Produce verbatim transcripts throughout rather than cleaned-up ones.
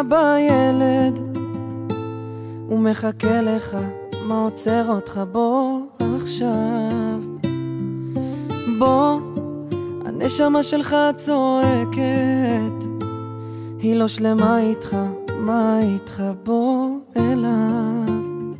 אבא ילד, הוא מחכה לך, מה עוצר אותך? בוא עכשיו, בוא, הנשמה שלך צועקת, היא לא שלמה איתך, מה איתך? בוא אליו,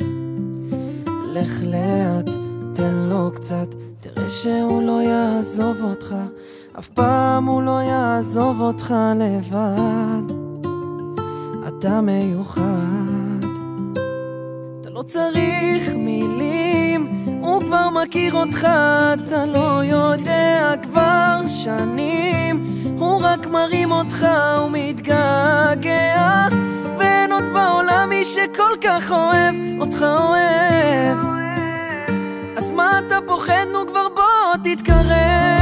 לך לאט, תן לו קצת, תראה שהוא לא יעזוב אותך, אף פעם הוא לא יעזוב אותך לבד. אתה מיוחד, אתה לא צריך מילים, הוא כבר מכיר אותך, אתה לא יודע כבר שנים, הוא רק מרים אותך ומתגעגע, ואין עוד בעולם מי שכל כך אוהב אותך אוהב. אז מה אתה פוחד? נו כבר בוא תתקרב,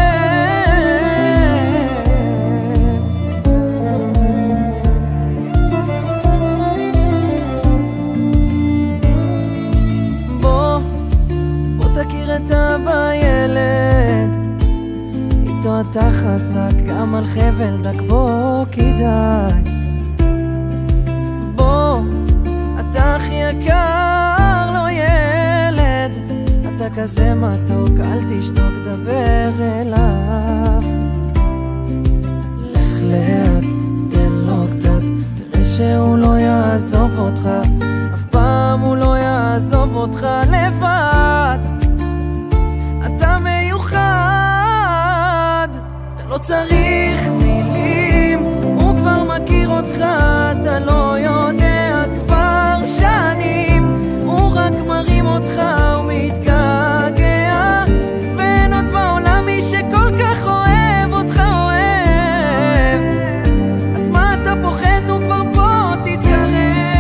בוא, בוא תכיר את אבא ילד, איתו אתה חזק גם על חבל דק, בוא כדאי, בוא, אתה הכי יקר, לא ילד, אתה כזה מתוק, אל תשתוק, דבר אליו, לך לאט, תן לו קצת, תראה שהוא לא יעזוב אותך, אף פעם הוא לא יעזוב אותך לבד. אתה מיוחד, אתה לא צריך מילים, הוא כבר מכיר אותך, אתה לא יודע כבר שנים, הוא רק מרים אותך ומתגעגע, ואין עוד בעולם מי שכל כך אוהב אותך אוהב. אז מה אתה פוחד? נו כבר בוא תתקרב,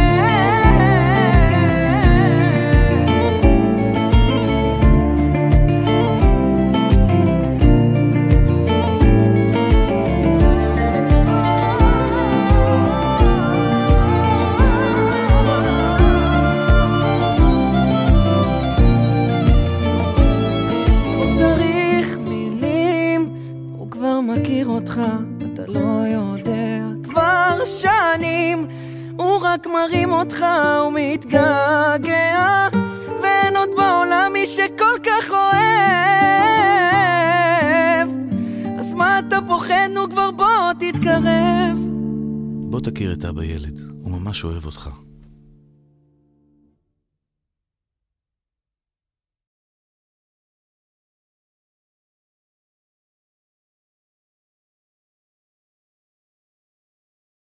מכיר אותך, אתה לא יודע כבר שנים, הוא רק מרים אותך ומתגעגע, ואין עוד בעולם מי שכל כך אוהב. אז מה אתה פוחד? נו כבר בוא תתקרב, בוא תכיר את אבא ילד, הוא ממש אוהב אותך.